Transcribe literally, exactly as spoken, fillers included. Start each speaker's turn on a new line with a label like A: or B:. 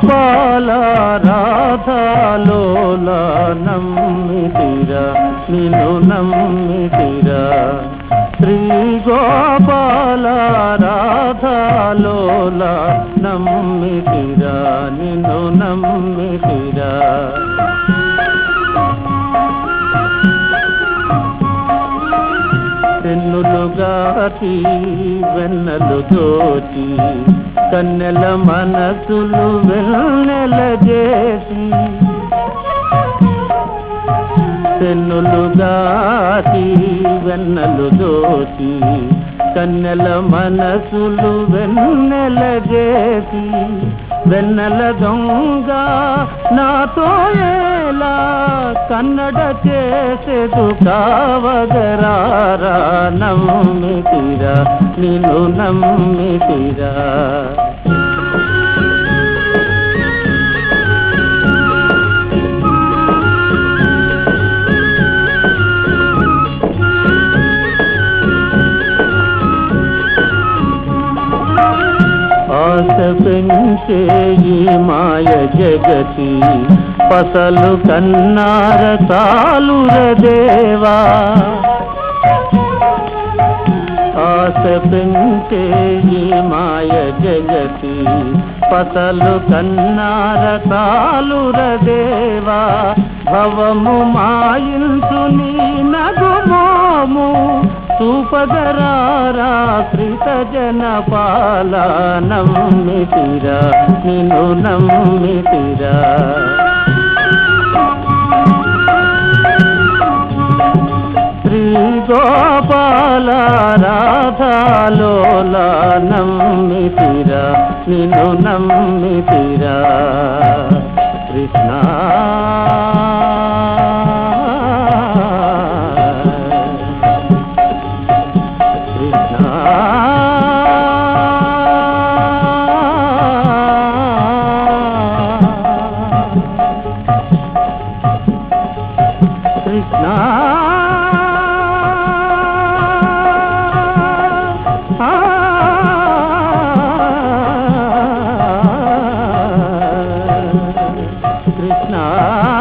A: గోపాల రాధాలోల నమ్మితిరా నిన్ను నమ్మితిరా శ్రీ గోపాల రాధాలోల నమ్మితిరా నిన్ను నమ్మితిరా తెన్నులుగాచి వెన్నెలు దోచి కన్నెల మనసులు వెన్నెల చేసి తెన్నులుగాచి వెన్నెలు దోచి కన్నెల మనసులు వెన్నెల చేసి వెన్నెల దొంగ నాతో ఎలా కన్నడ చేసేదు కావగరారా నమ్మితిరా నిన్ను నమ్మితిరా ఆశ పెంచే ఈ మాయ జగతి పసలు కన్నార తాలుర దేవా ఆశ పెంచే ఈ మాయ జగతి పసలు కన్నార తాలుర దేవా భవము మాయించు నీ నగుమోము చూపగరారా శ్రీత జనపాల నమ్మితిరా నిన్ను నమ్మితిరా శ్రీ గోపాల రాధాలోల నమ్మితిరా నిన్ను నమ్మితిరా కృష్ణ కృష్ణ కృష్ణ